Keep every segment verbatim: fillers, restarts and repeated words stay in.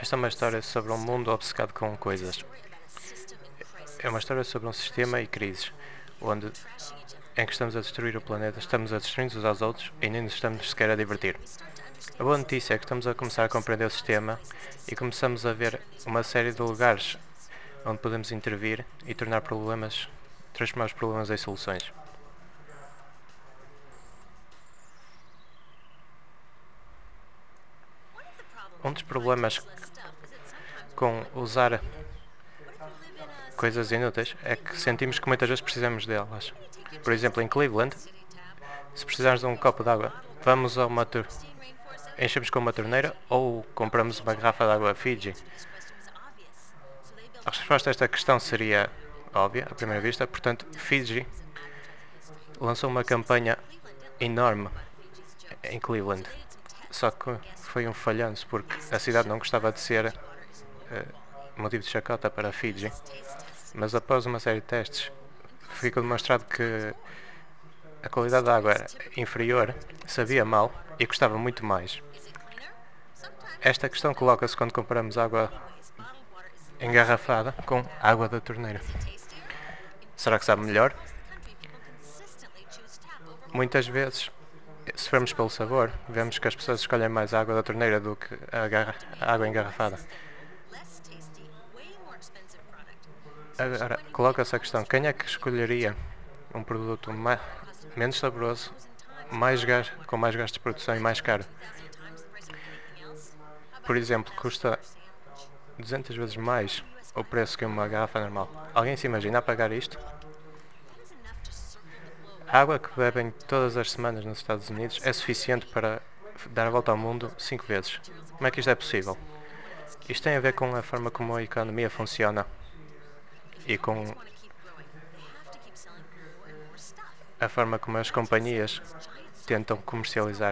Esta é uma história sobre um mundo obcecado com coisas. É uma história sobre um sistema e crises, onde, em que estamos a destruir o planeta, estamos a destruir uns aos outros e nem nos estamos sequer a divertir. A boa notícia é que estamos a começar a compreender o sistema e começamos a ver uma série de lugares onde podemos intervir e tornar problemas, transformar os problemas em soluções. Um dos problemas com usar coisas inúteis é que sentimos que muitas vezes precisamos delas. Por exemplo, em Cleveland, se precisarmos de um copo de água, vamos a uma tor- enchemos com uma torneira ou compramos uma garrafa de água Fiji. A resposta a esta questão seria óbvia, à primeira vista. Portanto, Fiji lançou uma campanha enorme em Cleveland. Só que foi um falhanço porque a cidade não gostava de ser uh, motivo de chacota para Fiji. Mas após uma série de testes, ficou demonstrado que a qualidade da água era inferior, sabia mal e custava muito mais. Esta questão coloca-se quando comparamos água engarrafada com água da torneira. Será que sabe melhor? Muitas vezes, se formos pelo sabor, vemos que as pessoas escolhem mais a água da torneira do que a, garra- a água engarrafada. Agora, coloca-se a questão, quem é que escolheria um produto mais, menos saboroso, mais gas, com mais gastos de produção e mais caro? Por exemplo, custa duzentas vezes mais o preço que uma garrafa normal. Alguém se imagina a pagar isto? A água que bebem todas as semanas nos Estados Unidos é suficiente para dar a volta ao mundo cinco vezes. Como é que isto é possível? Isto tem a ver com a forma como a economia funciona e com a forma como as companhias tentam comercializar.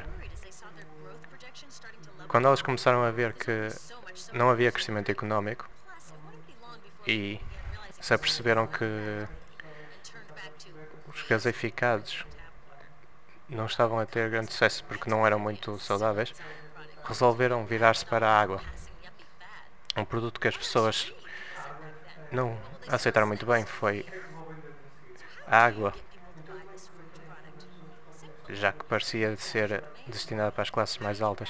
Quando elas começaram a ver que não havia crescimento económico e se aperceberam que os gaseificados não estavam a ter grande sucesso porque não eram muito saudáveis, resolveram virar-se para a água. Um produto que as pessoas não aceitaram muito bem foi a água, já que parecia ser destinada para as classes mais altas.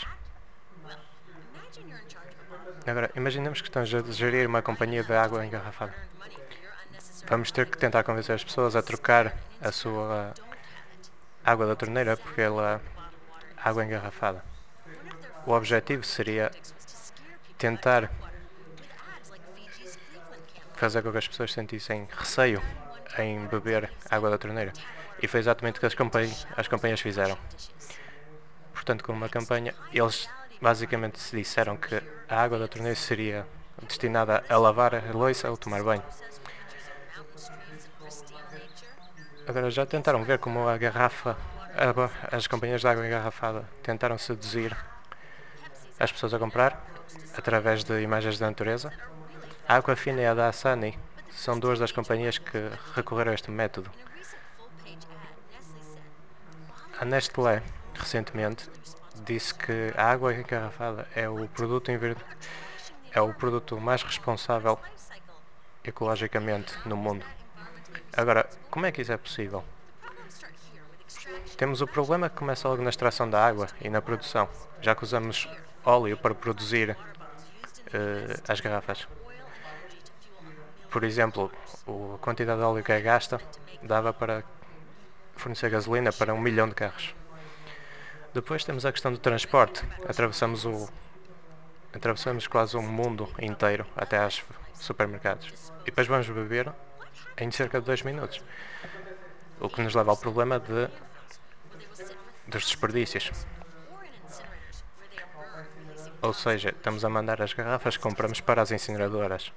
Agora, imaginemos que estamos a gerir uma companhia de água engarrafada. Vamos ter que tentar convencer as pessoas a trocar a sua água da torneira pela água engarrafada. O objetivo seria tentar fazer com que as pessoas sentissem receio em beber água da torneira. E foi exatamente o que as, companhi as companhias fizeram. Portanto, com uma campanha, eles basicamente se disseram que a água da torneira seria destinada a lavar a louça ou tomar banho. Agora, já tentaram ver como a garrafa, a, as companhias de água engarrafada tentaram seduzir as pessoas a comprar através de imagens da natureza? A Aquafina e a Dasani são duas das companhias que recorreram a este método. A Nestlé, recentemente, disse que a água engarrafada é o produto, é o produto mais responsável ecologicamente no mundo. Agora, como é que isso é possível? Temos o problema que começa logo na extração da água e na produção, já que usamos óleo para produzir uh, as garrafas. Por exemplo, a quantidade de óleo que é gasta dava para fornecer gasolina para um milhão de carros. Depois temos a questão do transporte. Atravessamos o atravessamos quase um mundo inteiro até aos supermercados. E depois vamos beber em cerca de dois minutos. O que nos leva ao problema de, dos desperdícios. Ou seja, estamos a mandar as garrafas que compramos para as incineradoras,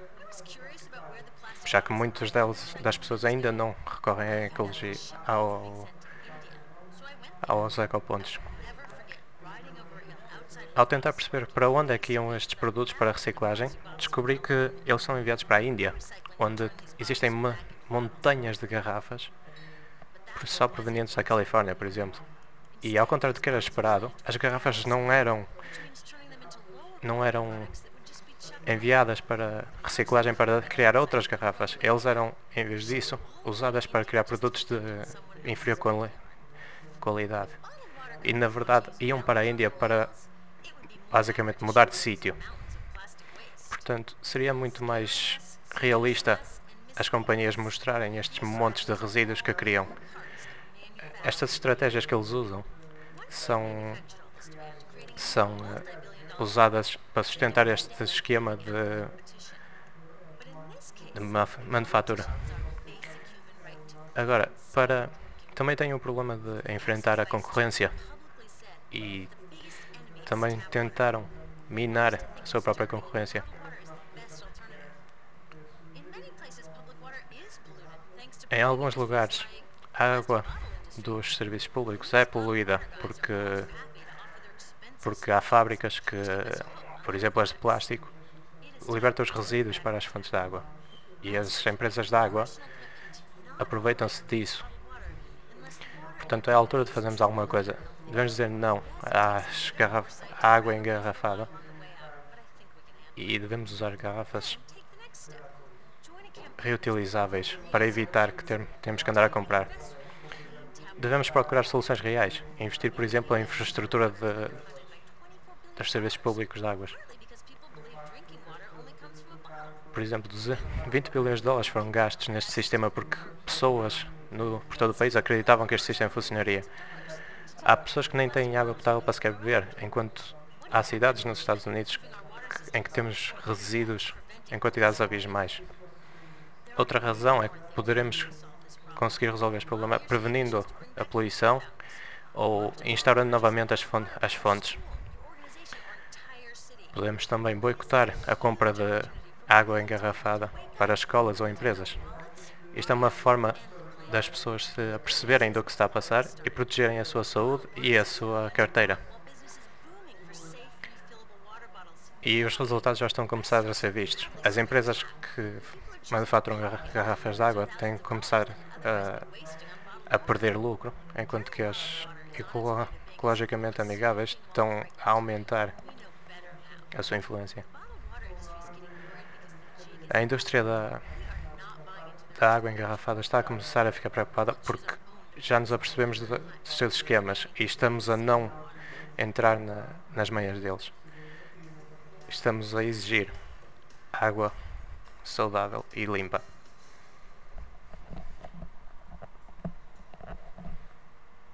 já que muitas delas, das pessoas ainda não recorrem à ecologia, ao, aos ecopontos. Ao tentar perceber para onde é que iam estes produtos para reciclagem, descobri que eles são enviados para a Índia, onde existem montanhas de garrafas só provenientes da Califórnia, por exemplo. E ao contrário do que era esperado, as garrafas não eram não eram enviadas para reciclagem para criar outras garrafas. Eles eram, em vez disso, usadas para criar produtos de inferior quali qualidade. E na verdade iam para a Índia para basicamente mudar de sítio. Portanto, seria muito mais realista as companhias mostrarem estes montes de resíduos que criam. Estas estratégias que eles usam são, são uh, usadas para sustentar este esquema de, de manufatura. Agora, para, também tem o problema de enfrentar a concorrência e também tentaram minar a sua própria concorrência. Em alguns lugares, a água dos serviços públicos é poluída porque, porque há fábricas que, por exemplo as de plástico, libertam os resíduos para as fontes de água e as empresas de água aproveitam-se disso. Portanto, é a altura de fazermos alguma coisa. Devemos dizer não às garrafas, à água engarrafada e devemos usar garrafas reutilizáveis para evitar que ter, temos que andar a comprar. Devemos procurar soluções reais, investir, por exemplo, em infraestrutura de, dos serviços públicos de águas. Por exemplo, vinte bilhões de dólares foram gastos neste sistema porque pessoas no, por todo o país acreditavam que este sistema funcionaria. Há pessoas que nem têm água potável para sequer beber, enquanto há cidades nos Estados Unidos que, em que temos resíduos em quantidades abismais. Outra razão é que poderemos conseguir resolver este problema prevenindo a poluição ou instaurando novamente as fontes. As fontes. Podemos também boicotar a compra de água engarrafada para escolas ou empresas. Isto é uma forma das pessoas se aperceberem do que está a passar e protegerem a sua saúde e a sua carteira. E os resultados já estão começados a ser vistos. As empresas que manufaturam garrafas de água têm que começar a, a perder lucro, enquanto que as ecologicamente amigáveis estão a aumentar a sua influência. A indústria da, da água engarrafada está a começar a ficar preocupada porque já nos apercebemos dos seus esquemas e estamos a não entrar na, nas meias deles. Estamos a exigir água saudável e limpa.